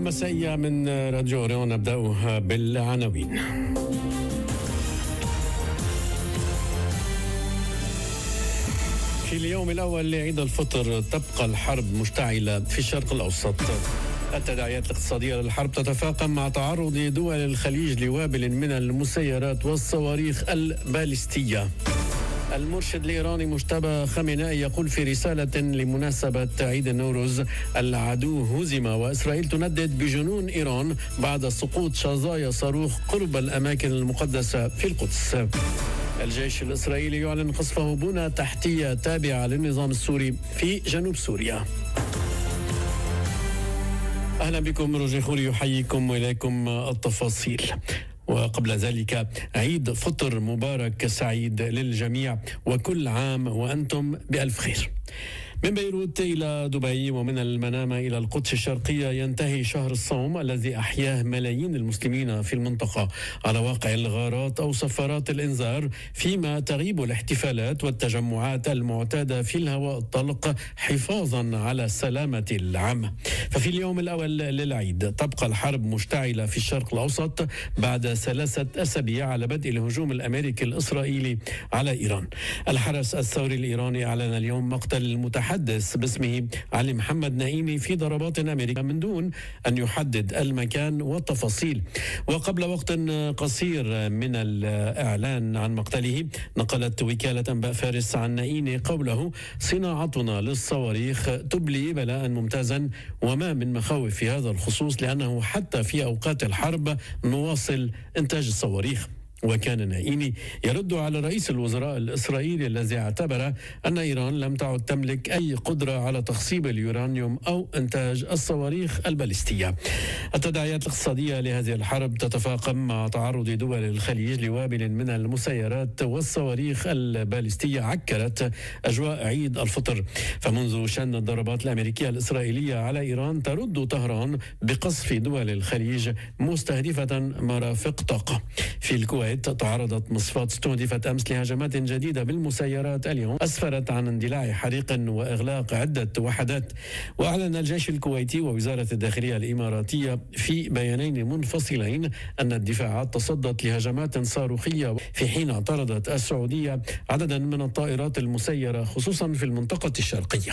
المسائية من راديو أوريون، نبدأ بالعناوين. في اليوم الأول لعيد الفطر تبقى الحرب مشتعلة في الشرق الأوسط. التداعيات الاقتصادية للحرب تتفاقم مع تعرض دول الخليج لوابل من المسيرات والصواريخ البالستية. المرشد الإيراني مجتبى خامنئي يقول في رسالة لمناسبة عيد النوروز: العدو هزم وإسرائيل تندد بجنون إيران بعد سقوط شظايا صاروخ قرب الأماكن المقدسة في القدس. الجيش الإسرائيلي يعلن قصفه بنى تحتية تابعة للنظام السوري في جنوب سوريا. أهلا بكم، روجي خوري يحييكم وإليكم التفاصيل. وقبل ذلك عيد فطر مبارك سعيد للجميع، وكل عام وأنتم بألف خير. من بيروت إلى دبي ومن المنامة إلى القدس الشرقية ينتهي شهر الصوم الذي أحياه ملايين المسلمين في المنطقة على واقع الغارات أو صفارات الإنذار، فيما تغيب الاحتفالات والتجمعات المعتادة في الهواء الطلق حفاظا على السلامة العامة. ففي اليوم الأول للعيد تبقى الحرب مشتعلة في الشرق الأوسط بعد 3 أسابيع على بدء الهجوم الأمريكي الإسرائيلي على إيران. الحرس الثوري الإيراني أعلن اليوم مقتل المتحدث باسمه علي محمد نائمي في ضربات أمريكية من دون أن يحدد المكان والتفاصيل. وقبل وقت قصير من الإعلان عن مقتله نقلت وكالة أنباء فارس عن نائمي قوله: صناعتنا للصواريخ تبلي بلاء ممتازا، وما من مخاوف في هذا الخصوص لأنه حتى في أوقات الحرب نواصل إنتاج الصواريخ. وكان نائمي يرد على رئيس الوزراء الإسرائيلي الذي اعتبر أن إيران لم تعد تملك أي قدرة على تخصيب اليورانيوم أو إنتاج الصواريخ البالستية. التداعيات الاقتصادية لهذه الحرب تتفاقم مع تعرض دول الخليج لوابل من المسيرات والصواريخ البالستية عكرت أجواء عيد الفطر. فمنذ شن الضربات الأمريكية الإسرائيلية على إيران ترد طهران بقصف دول الخليج مستهدفة مرافق طاقة. في الكويت تعرضت مصفات استهدفت أمس لهجمات جديدة بالمسيرات اليوم أسفرت عن اندلاع حريق وإغلاق عدة وحدات. وأعلن الجيش الكويتي ووزارة الداخلية الإماراتية في بيانين منفصلين أن الدفاعات تصدت لهجمات صاروخية، في حين اعترضت السعودية عددا من الطائرات المسيرة خصوصا في المنطقة الشرقية.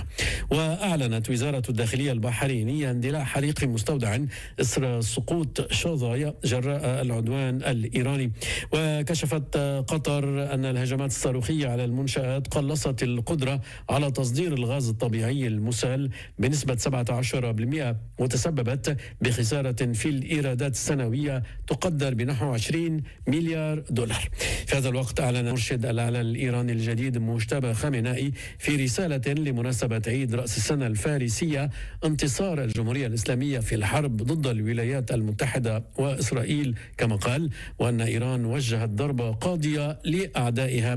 وأعلنت وزارة الداخلية البحرينية اندلاع حريق مستودع إثر سقوط شظايا جراء العدوان الإيراني. وكشفت قطر أن الهجمات الصاروخية على المنشآت قلصت القدرة على تصدير الغاز الطبيعي المسال بنسبة 17%، وتسببت بخسارة في الإيرادات السنوية تقدر بنحو 20 مليار دولار. في هذا الوقت أعلن مرشد الأعلى الإيراني الجديد مجتبى خامنئي في رسالة لمناسبة عيد رأس السنة الفارسية انتصار الجمهورية الإسلامية في الحرب ضد الولايات المتحدة وإسرائيل، كما قال: وأن إيران وجهت ضربة قاضية لأعدائها.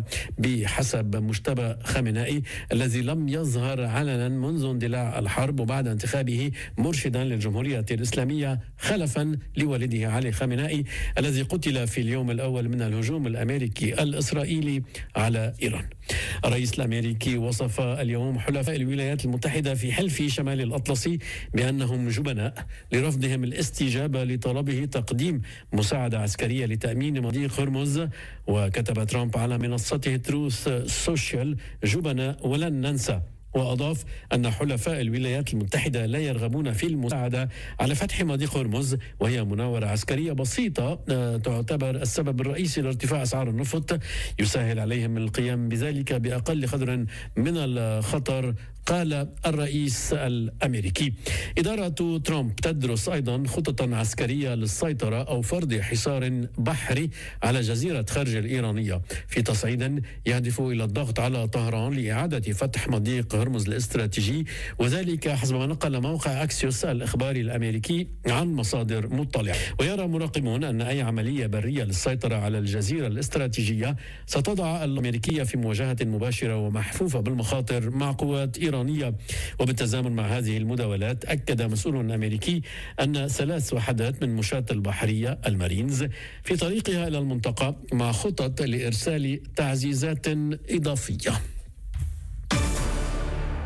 بحسب مجتبى خامنئي الذي لم يظهر علنا منذ اندلاع الحرب وبعد انتخابه مرشدا للجمهورية الإسلامية خلفا لوالده علي خامنئي الذي قتل في اليوم الأول من الهجوم الأمريكي الإسرائيلي على إيران. الرئيس الأمريكي وصف اليوم حلفاء الولايات المتحدة في حلف شمال الأطلسي بأنهم جبناء لرفضهم الاستجابة لطلبه تقديم مساعدة عسكرية لتأمين مضيق هرمز. وكتب ترامب على منصته تروث سوشيال: جبناء ولن ننسى. وأضاف أن حلفاء الولايات المتحدة لا يرغبون في المساعدة على فتح مضيق هرمز، وهي مناورة عسكرية بسيطة تعتبر السبب الرئيسي لارتفاع أسعار النفط، يسهل عليهم القيام بذلك بأقل قدر من الخطر، قال الرئيس الأمريكي. إدارة ترامب تدرس أيضا خططا عسكرية للسيطرة أو فرض حصار بحري على جزيرة خرج الإيرانية في تصعيد يهدف إلى الضغط على طهران لإعادة فتح مضيق هرمز الاستراتيجي، وذلك حسب ما نقل موقع أكسيوس الإخباري الأمريكي عن مصادر مطلعة. ويرى مراقبون أن أي عملية برية للسيطرة على الجزيرة الاستراتيجية ستضع الأمريكية في مواجهة مباشرة ومحفوفة بالمخاطر مع قوات إيرانية. وبالتزامن مع هذه المداولات أكد مسؤول أمريكي أن 3 وحدات من مشاة البحرية المارينز في طريقها إلى المنطقة مع خطط لإرسال تعزيزات إضافية.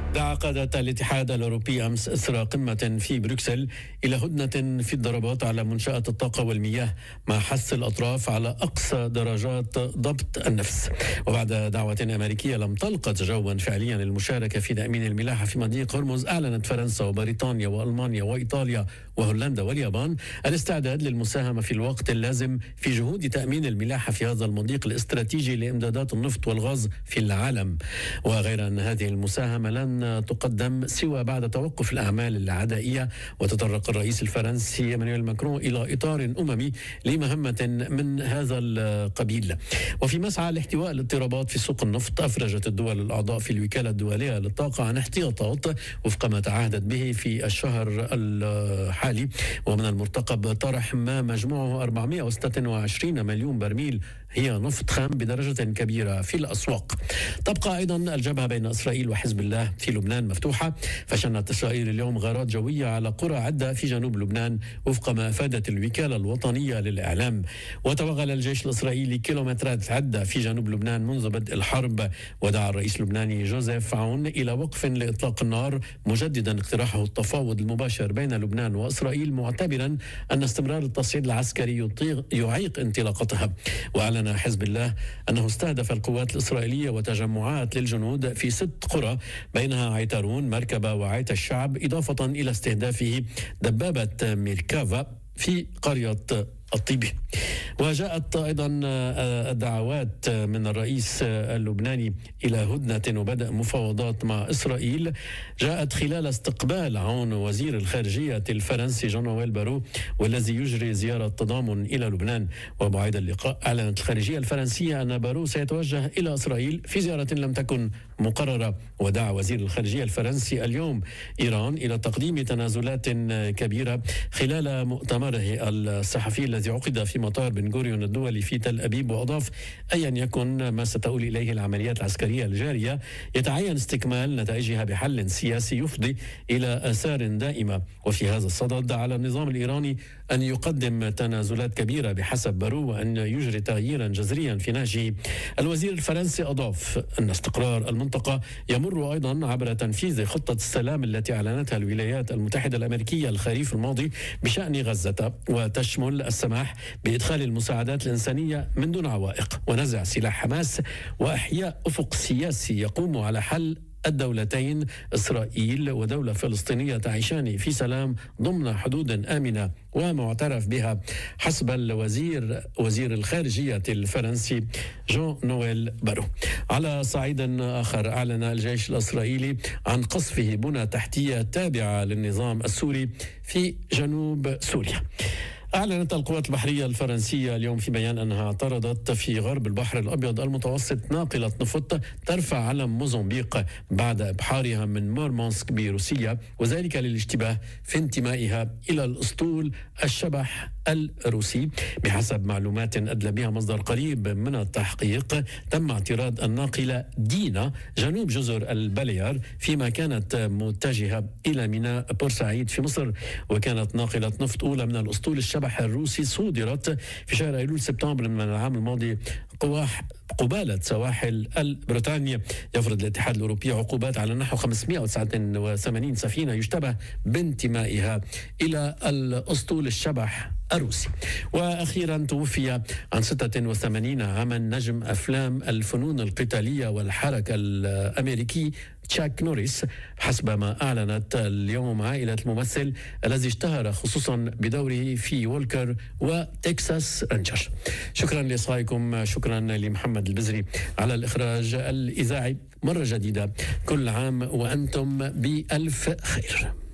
دعا قادة الاتحاد الأوروبي أمس إثر قمة في بروكسل إلى هدنة في الضربات على منشآت الطاقة والمياه مع حث الأطراف على أقصى درجات ضبط النفس. وبعد دعوة أمريكية لم تلقت جوا فعليا للمشاركة في تأمين الملاحة في مضيق هرمز، أعلنت فرنسا وبريطانيا وألمانيا وإيطاليا وهولندا واليابان الاستعداد للمساهمة في الوقت اللازم في جهود تأمين الملاحة في هذا المضيق الاستراتيجي لإمدادات النفط والغاز في العالم. وغير أن هذه المساهمة لن تقدم سوى بعد توقف الأعمال العدائية. وتطرق الرئيس الفرنسي إيمانويل ماكرون إلى إطار أممي لمهمة من هذا القبيل. وفي مسعى لاحتواء الاضطرابات في سوق النفط، أفرجت الدول الأعضاء في الوكالة الدولية للطاقة عن احتياطات وفق ما تعهدت به في الشهر الحالي. ومن المرتقب طرح ما مجموعه 426 مليون برميل هي نفط خام بدرجة كبيرة في الأسواق. تبقى أيضا الجبهة بين إسرائيل وحزب الله في لبنان مفتوحة، فشنت إسرائيل اليوم غارات جوية على قرى عدة في جنوب لبنان وفق ما أفادت الوكالة الوطنية للإعلام. وتوغل الجيش الإسرائيلي كيلومترات عدة في جنوب لبنان منذ بدء الحرب. ودعا الرئيس اللبناني جوزيف عون إلى وقف لإطلاق النار، مجددا اقتراحه التفاوض المباشر بين لبنان وإسرائيل، معتبرا أن استمرار التصعيد العسكري يعيق انطلاقتها. وأعلن حزب الله أنه استهدف القوات الإسرائيلية وتجمعات للجنود في 6 قرى بينها عيتارون، مركبة وعيت الشعب، إضافة إلى استهدافه دبابة ميركافا في قرية الطيبي. وجاءت أيضا الدعوات من الرئيس اللبناني إلى هدنة وبدء مفاوضات مع إسرائيل، جاءت خلال استقبال عون وزير الخارجية الفرنسي جون نويل بارو، والذي يجري زيارة تضامن إلى لبنان. وبعد اللقاء أعلنت الخارجية الفرنسية أن بارو سيتوجه إلى إسرائيل في زيارة لم تكن مقررة. ودعا وزير الخارجية الفرنسي اليوم إيران إلى تقديم تنازلات كبيرة خلال مؤتمره الصحفي الذي عقد في مطار بن غوريون الدولي في تل أبيب. وأضاف: أيا يكن ما ستؤول إليه العمليات العسكرية الجارية، يتعين استكمال نتائجها بحل سياسي يفضي إلى آثار دائمة. وفي هذا الصدد على النظام الإيراني أن يقدم تنازلات كبيرة بحسب بارو، وأن يجري تغييرا جذريا في نهجه. الوزير الفرنسي أضاف أن استقرار المنطقة يمر أيضا عبر تنفيذ خطة السلام التي أعلنتها الولايات المتحدة الأمريكية الخريف الماضي بشأن غزة، وتشمل السماح بإدخال المساعدات الإنسانية من دون عوائق، ونزع سلاح حماس، وإحياء أفق سياسي يقوم على حل الدولتين إسرائيل ودولة فلسطينية تعيشان في سلام ضمن حدود آمنة ومعترف بها، حسب وزير الخارجية الفرنسي جون نويل بارو. على صعيد آخر، أعلن الجيش الإسرائيلي عن قصفه بنى تحتية تابعة للنظام السوري في جنوب سوريا. أعلنت القوات البحرية الفرنسية اليوم في بيان أنها اعترضت في غرب البحر الأبيض المتوسط ناقلة نفط ترفع علم موزمبيق بعد إبحارها من مورمانسك بروسيا، وذلك للاشتباه في انتمائها إلى الأسطول الشبح الروسي. بحسب معلومات أدلى بها مصدر قريب من التحقيق، تم اعتراض الناقلة دينا جنوب جزر البليار، فيما كانت متجهة إلى ميناء بورسعيد في مصر. وكانت ناقلة نفط أولى من الأسطول الشبح الروسي صودرت في شهر أيلول سبتمبر من العام الماضي قبالة سواحل بريطانيا. يفرض الاتحاد الأوروبي عقوبات على نحو 589 سفينة يشتبه بانتمائها إلى الأسطول الشبح الروسي. وأخيرا توفي عن 86 عاما نجم أفلام الفنون القتالية والحركة الأمريكي تشاك نوريس، حسب ما أعلنت اليوم عائلة الممثل الذي اشتهر خصوصا بدوره في وولكر وتكساس رانجر. شكرا لإصغائكم، شكرا لمحمد البزري على الإخراج الإذاعي. مرة جديدة، كل عام وأنتم بألف خير.